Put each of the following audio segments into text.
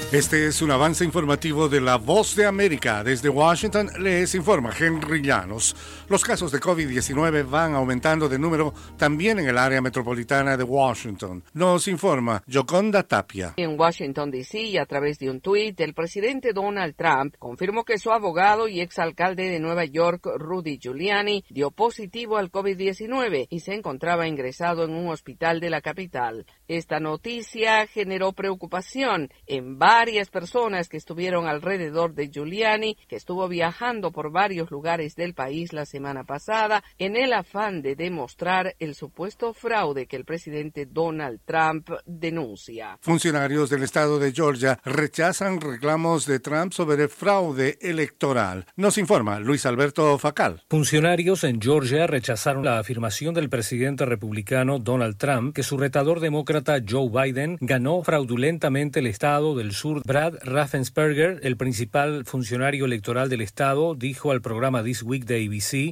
Este es un avance informativo de La Voz de América. Desde Washington les informa Henry Llanos. Los casos de COVID-19 van aumentando de número también en el área metropolitana de Washington. Nos informa Yoconda Tapia. En Washington, D.C., y a través de un tuit, el presidente Donald Trump confirmó que su abogado y exalcalde de Nueva York, Rudy Giuliani, dio positivo al COVID-19 y se encontraba ingresado en un hospital de la capital. Esta noticia generó preocupación en varias personas que estuvieron alrededor de Giuliani, que estuvo viajando por varios lugares del país la semana pasada en el afán de demostrar el supuesto fraude que el presidente Donald Trump denuncia. Funcionarios del estado de Georgia rechazan reclamos de Trump sobre fraude electoral. Nos informa Luis Alberto Facal. Funcionarios en Georgia rechazaron la afirmación del presidente republicano Donald Trump que su retador demócrata Joe Biden ganó fraudulentamente el estado del sur. Brad Raffensperger, el principal funcionario electoral del estado, dijo al programa This Week de ABC: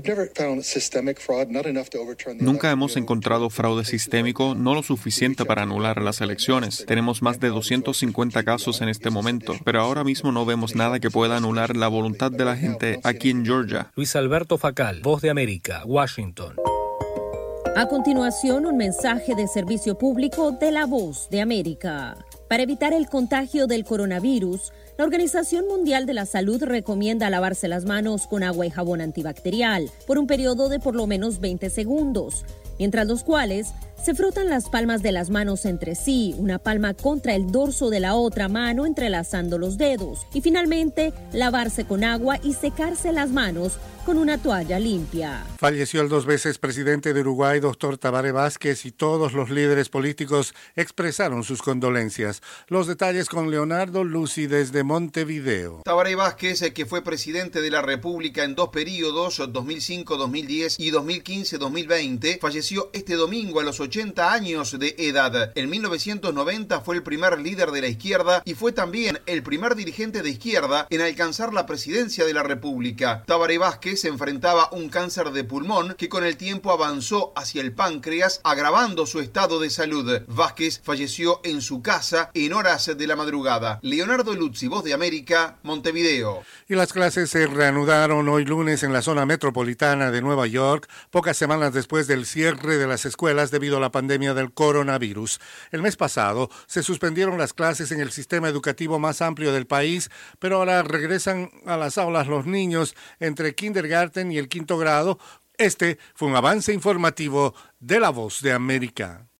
Nunca hemos encontrado fraude sistémico, no lo suficiente para anular las elecciones. Tenemos más de 250 casos en este momento, pero ahora mismo no vemos nada que pueda anular la voluntad de la gente aquí en Georgia. Luis Alberto Facal, Voz de América, Washington. A continuación, un mensaje de servicio público de La Voz de América. Para evitar el contagio del coronavirus, la Organización Mundial de la Salud recomienda lavarse las manos con agua y jabón antibacterial por un periodo de por lo menos 20 segundos, mientras los cuales se frotan las palmas de las manos entre sí, una palma contra el dorso de la otra mano entrelazando los dedos, y finalmente lavarse con agua y secarse las manos con una toalla limpia. Falleció el 2 veces presidente de Uruguay, doctor Tabaré Vázquez, y todos los líderes políticos expresaron sus condolencias. Los detalles con Leonardo Lucy desde Montevideo. Tabaré Vázquez, que fue presidente de la República en 2 periodos, 2005-2010 y 2015-2020, falleció este domingo a los 80 años de edad. En 1990 fue el primer líder de la izquierda y fue también el primer dirigente de izquierda en alcanzar la presidencia de la República. Tabaré Vázquez se enfrentaba un cáncer de pulmón que con el tiempo avanzó hacia el páncreas, agravando su estado de salud. Vázquez falleció en su casa en horas de la madrugada. Leonardo Luzzi, Voz de América, Montevideo. Y las clases se reanudaron hoy lunes en la zona metropolitana de Nueva York, pocas semanas después del cierre de las escuelas debido a la pandemia del coronavirus. El mes pasado se suspendieron las clases en el sistema educativo más amplio del país, pero ahora regresan a las aulas los niños entre kindergarten y el 5º grado. Este fue un avance informativo de La Voz de América.